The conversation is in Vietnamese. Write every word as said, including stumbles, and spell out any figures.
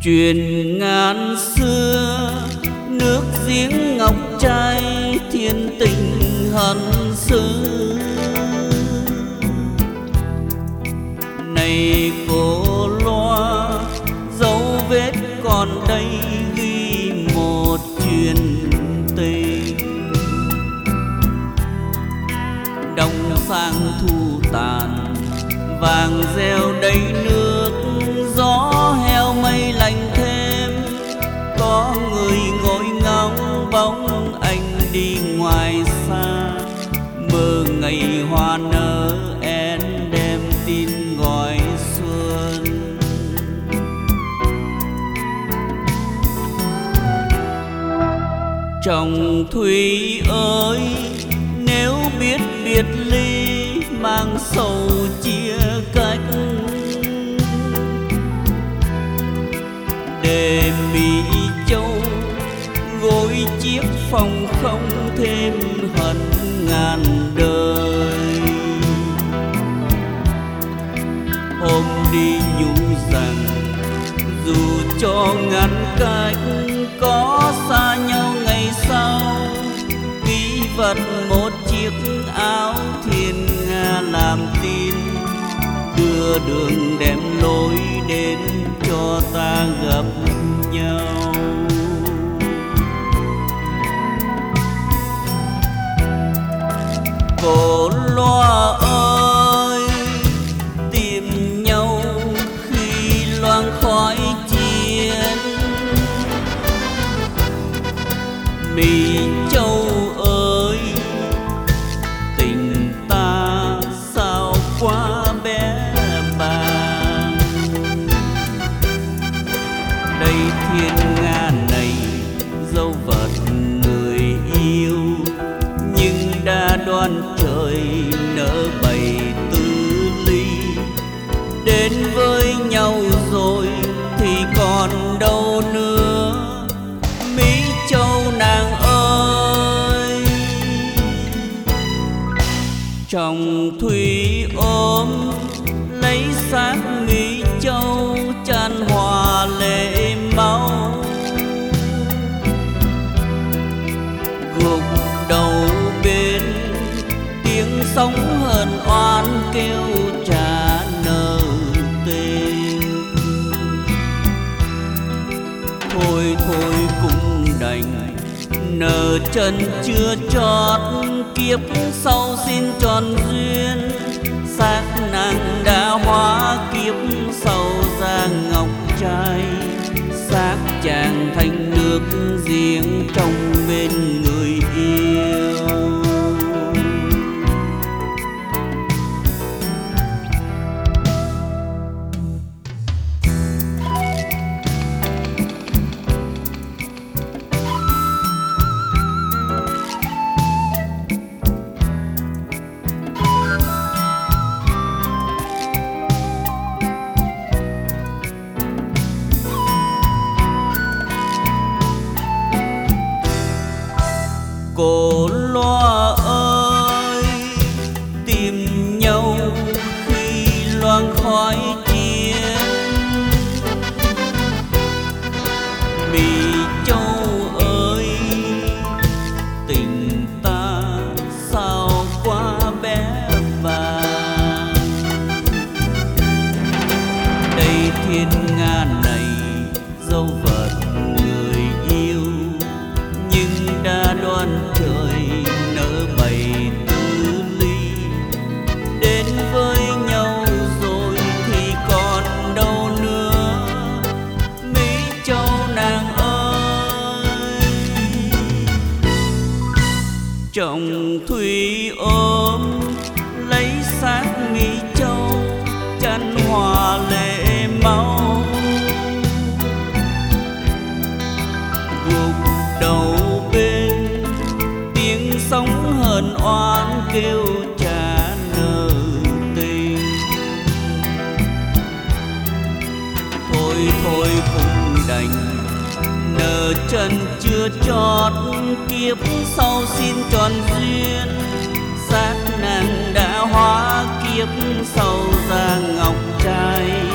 Truyền ngàn xưa nước giếng ngọc trai thiên tình hận xứ. Này cô loa dấu vết còn đây ghi một chuyện tình. Đông sang thu tàn vàng gieo đầy nước, gió heo mây lạnh thêm. Có người ngồi ngóng bóng anh đi ngoài xa, mơ ngày hoa nở én đem tin gọi xuân. Chồng Thủy ơi, nếu biết biệt ly mang sầu chia cách, để Mỹ Châu gối chiếc phòng không thêm hận ngàn đời. Hôm đi nhủ rằng dù cho ngăn cách có xa nhau ngày sau, ký vật một chiếc áo thiên nga làm tin, đưa đường đem lối đến cho ta gặp nhau. Cô loa ơi, tìm nhau khi loang khói chiến. Mỹ Châu ơi, tình ta sao quá bé bàng. Đây thiên nga này dấu vật người yêu, nhưng đã đoán trời nỡ bày tư ly. Đến với nhau rồi thì còn đâu nữa, Mỹ Châu nàng ơi. Chồng Thủy ôm lấy xác Mỹ Châu, chan hòa lệ máu. Gục đầu bên tiếng sóng hờn oan kêu trả nợ tình. Thôi thôi cũng đành nợ chân chưa chót, kiếp sau xin tròn duyên. Xác nàng đã hóa kiếp sau ra ngọc trai, xác chàng thành nước riêng trong bên người yêu. Cô loa ơi, tìm nhau khi loang khói chiến. Mỹ Châu ơi, tình ta sao quá bé bàng. Đây thiên nga này dấu vật người yêu, nhưng đã đoán trời nỡ bày tư ly. Đến với nhau rồi thì còn đâu nữa, Mỹ Châu nàng ơi. Chồng Thủy ôm lấy xác Mỹ Châu, chan hòa lệ máu. Gục đầu bên tiếng sóng hờn oan kêu trả nợ tình. Thôi thôi cũng đành nợ chân chưa chót, kiếp sau xin tròn duyên. Xác nàng đã hóa kiếp sau ra ngọc trai,